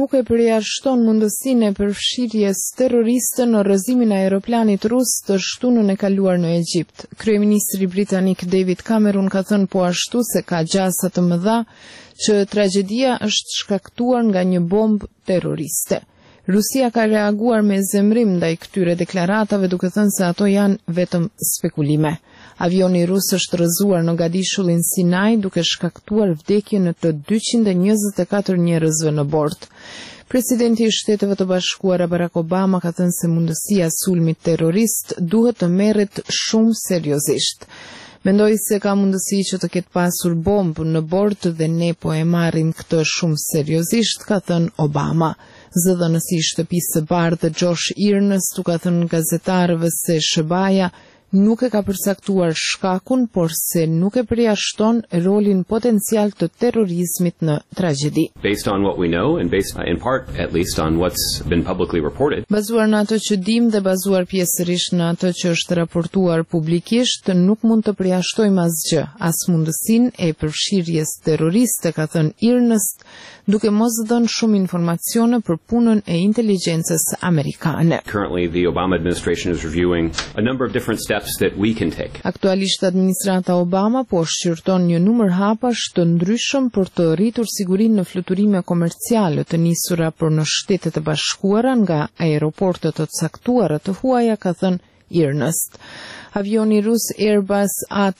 nuk e përjashton mundësinë e përfshirjes terroriste në rrëzimin e aeroplanit rus të shtunën e kaluar në Egjipt. Kryeministri britanik David Cameron ka thënë po ashtu se ka gjasa të mëdha që tragjedia është shkaktuar nga një bombë terroriste. Rusia ka reaguar me zemrim ndaj këtyre deklaratave duke thënë se ato janë vetëm spekulime. Avioni rus është rrëzuar në Gadishullin Sinai duke shkaktuar vdekjen të 224 njerëzve në bord. Presidenti i Shteteve të Bashkuara Barack Obama ka thënë se mundësia sulmit terrorist duhet të merret shumë seriozisht. Mendoj se ka mundësi që të ketë pasur bombë në bord dhe ne po e marrim këtë shumë seriozisht, ka thënë Obama. Zëdhënësi i Shtëpisë së Bardhë Josh Earnest u ka thënë gazetarëve se SBA nuk e ka përcaktuar shkakun, por se nuk e përjashton rolin potencial të terrorizmit në tragjedi. Based on what we know and based in part at least on what's been publicly reported. Bazuar në ato që dim dhe bazuar pjesërisht në ato që është raportuar publikisht, nuk mund të përjashtojmë asgjë, as mundësinë e përfshirjes terroriste, ka thënë Earnest, duke mos dhënë shumë informacione për punën e inteligjencës amerikane. Currently the Obama administration is reviewing a number of different steps that we can take. Aktualisht administrata Obama po shqyrton një numër hapash të ndryshëm për të rritur sigurinë në fluturime komerciale të nisura për në Shtetet e Bashkuara nga aeroporte të caktuara të huaja, ka thënë Earnest. Avioni rus Airbus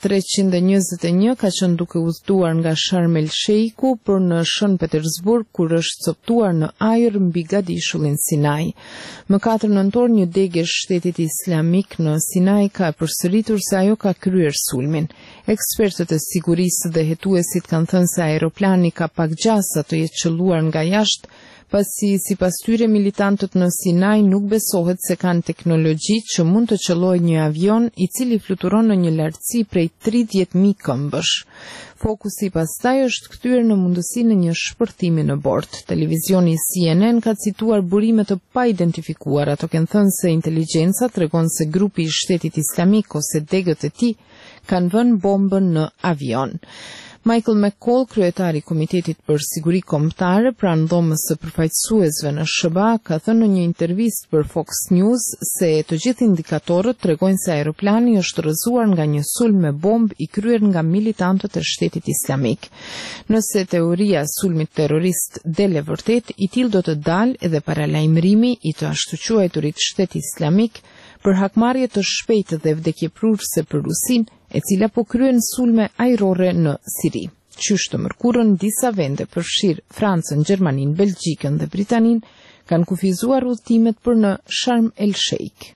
A321 ka qenë duke udhëtuar nga Sharm el Sheikhu për në Shën Petersburg, kur është coptuar në ajër mbi Gadishullin Sinai. Më 4 nëntor një degë e Shtetit Islamik në Sinai ka përsëritur se ajo ka kryer sulmin. Ekspertët e sigurisë dhe hetuesit kanë thënë se aeroplani ka pak gjasa të jetë qelluar nga jashtë, pasi sipas tyre militantët në Sinai nuk besohet se kanë teknologji që mund të qellojë një avion i cili fluturon në një lartësi prej 30.000 këmbësh. Fokusi pastaj është kthyer në mundësinë e një shpërthimi në bord. Televizioni CNN ka cituar burime të paidentifikuara, të kenë thënë se inteligjenca tregon se grupi i Shtetit Islamik ose degët e tij kanë vënë bombën në avion. Michael McCall, kryetari i Komitetit për Siguri Kombëtare pranë dhomës së përfaqësuesve në SBA, ka thënë në një intervistë për Fox News se të gjithë indikatorët tregojnë se aeroplani është rrëzuar nga një sulm me bombë i kryer nga militantët e Shtetit Islamik. Nëse teoria e sulmit terrorist del e vërtet, i tillë do të dalë edhe paralajmërimi i të ashtu quajturit Shtet Islamik për hakmarrje të shpejtë dhe vdekjeprurëse për Rusinë, e cila po kryen sulme ajrore në Siri. Qysh të mërkurën, disa vende përfshirë Francën, Gjermaninë, Belgjikën dhe Britaninë kanë kufizuar udhëtimet për në Sharm el Sheikh.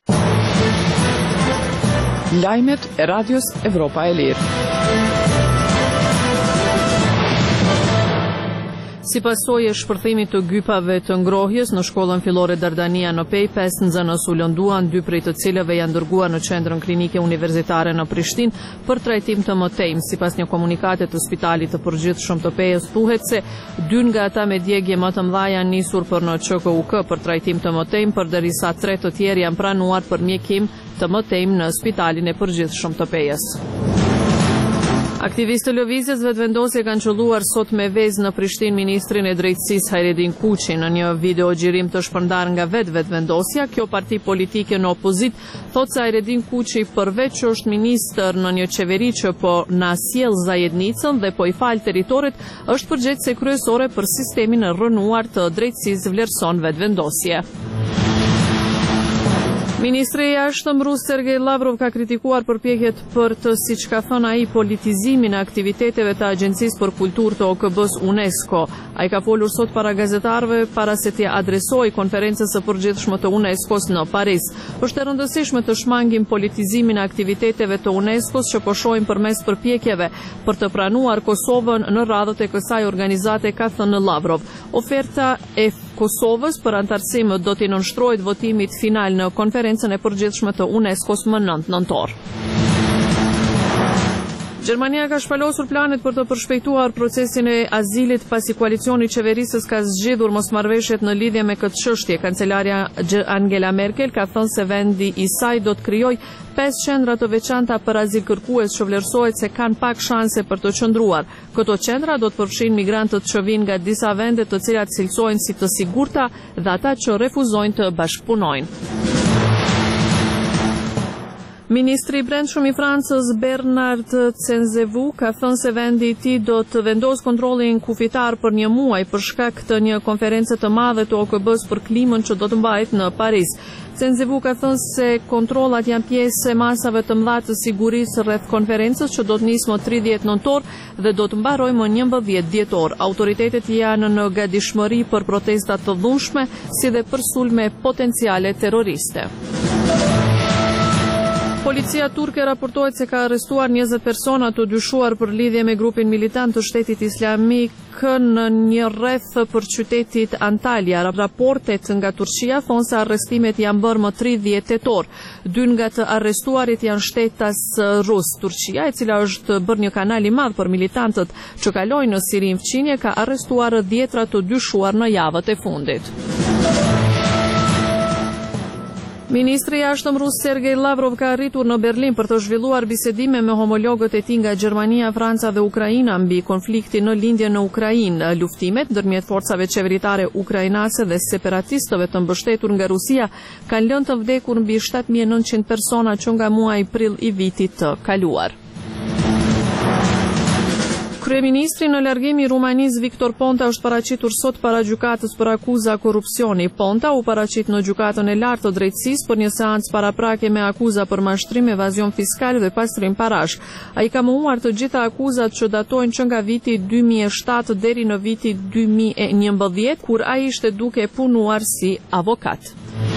Lajmet e Radios Evropa e Lirë. Si pasojë e shpërthimit të gypave të ngrohjes në shkollën fillore Dardania në Pej, 5 nxënës u lënduan, 2 prej të cilëve janë dërguar në qendrën klinike universitare në Prishtinë për trajtim të mëtejmë. Sipas një komunikate të Spitalit të Përgjithshëm të Pejës thuhet se 2 nga ata me djegje më të mëdha janë nisur për në QKUK për trajtim të mëtejmë, përderisa 3 të tjerë janë pranuar për mjekim të mëtejmë në Spitalin e Përgjithshëm të Pejës. Aktivistë të lëvizjes vetëvendosje kanë qelluar sot me vezë në Prishtinë ministrin e drejtësisë Hajredin Kuçi. Në një video xhirim të shpërndar nga vetëvendosja, kjo parti politike në opozit thotë se Hajredin Kuçi përveç që është ministër në një qeveri që po na sjell zajednicën dhe po i fal territoret, është përgjegjëse kryesore për sistemin e rrënuar të drejtësisë, vlerëson vetëvendosje. Ministri i Jashtëm rus Sergej Lavrov ka kritikuar përpjekjet për të, siç ka thënë ai, politizimin e aktiviteteve të Agjencisë për Kulturë të OKB-s UNESCO. Ai ka folur sot para gazetarëve para se t'i adresojë konferencës së përgjithshme të UNESCO-s në Paris. Është e rëndësishme të shmangim politizimin e aktiviteteve të UNESCO-s që po shohim përmes përpjekjeve për të pranuar Kosovën në radhët e kësaj organizate, ka thënë Lavrov. Oferta e Kosovës për antarësim do t'i nënshtrohet votimit final në konferencën e përgjithshme të UNESCO-s më 9 nëntor. Gjermania ka shpalosur planet për të përshpejtuar procesin e azilit pasi koalicioni i qeverisës ka zgjedhur mosmarrëveshjet në lidhje me këtë çështje. Kancelarja Angela Merkel ka thënë se vendi i saj do të krijojë 5 qendra të veçanta për azil kërkues që vlerësohet se kanë pak shanse për të qëndruar. Këto qendra do të përfshin migrantët që vinë nga disa vende të cilat cilësohen si të sigurta dhe ata që refuzojnë të bashkëpunojnë. Ministri i Brendshëm i Francës Bernard Cazeneuve ka thënë se vendi i tij do të vendosë kontrollin kufitar për një muaj për shkak të një konferencë të madhe të OKB-s për klimën që do të mbahet në Paris. Cazeneuve ka thënë se kontrollat janë pjesë e masave të mëdha të sigurisë rreth konferencës që do të nisë më 30 nëntor dhe do të mbarojë më 11 dhjetor. Autoritetet janë në gatishmëri për protesta të dhunshme si dhe për sulme potenciale terroriste. Policia turke raportohet se ka arrestuar 20 persona të dyshuar për lidhje me grupin militant të Shtetit Islamik në një rreth për qytetit Antalya. Raportet nga Turqia thonë se arrestimet janë bërë më 30 tetor. 2 nga të arrestuarit janë shtetas rus. Turqia, e cila është bërë një kanal i madh për militantët që kalojnë në Sirin fqinje, ka arrestuar 10 të dyshuar në javët e fundit. Ministri i jashtëm rus Sergej Lavrov ka arritur në Berlin për të zhvilluar bisedime me homologët e tij nga Gjermania, Franca dhe Ukraina mbi konfliktin në lindje në Ukrainë. Luftimet ndërmjet forcave qeveritare ukrainase dhe separatistëve të mbështetur nga Rusia kanë lënë të vdekur mbi 7.900 persona që nga muaji prill i vitit të kaluar. Kryeministri në largim i Rumanisë Viktor Ponta është paraqitur sot para gjykatës për akuza korrupsioni. Ponta u paraqit në gjykatën e lartë të drejtësisë për një seancë paraprake me akuza për mashtrim, evazion fiskal dhe pastrim parash. Ai ka mohuar të gjitha akuzat që datojnë që nga viti 2007 deri në viti 2011, kur ai ishte duke punuar si avokat.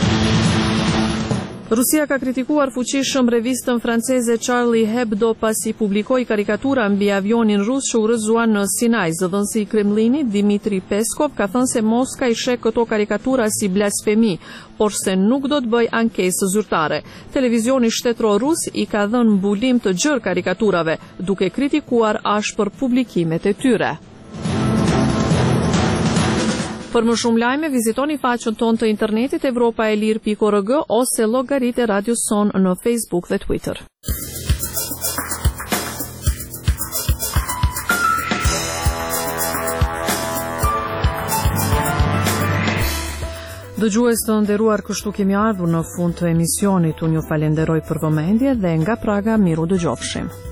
Rusia ka kritikuar fuqishëm revistën franceze Charlie Hebdo pasi publikoi karikatura mbi avionin rus që u rrëzuan në Sinaj. Zëdhënësi i Kremlinit Dmitri Peskov ka thënë se Moska i sheh këto karikatura si blasfemi, por se nuk do të bëj ankesë zyrtare. Televizioni shtetëror rus i ka dhënë mbulim të gjerë karikaturave, duke kritikuar ashpër publikimet e tyre. Për më shumë lajme, vizitoni faqen tonë të internetit evropaelir.org ose llogaritë e Radios Son në Facebook dhe Twitter. Dëgjues të nderuar, kështu kemi ardhur në fund të emisionit. Unë ju falenderoj për vëmendje dhe nga Praga miru dëgjofshim.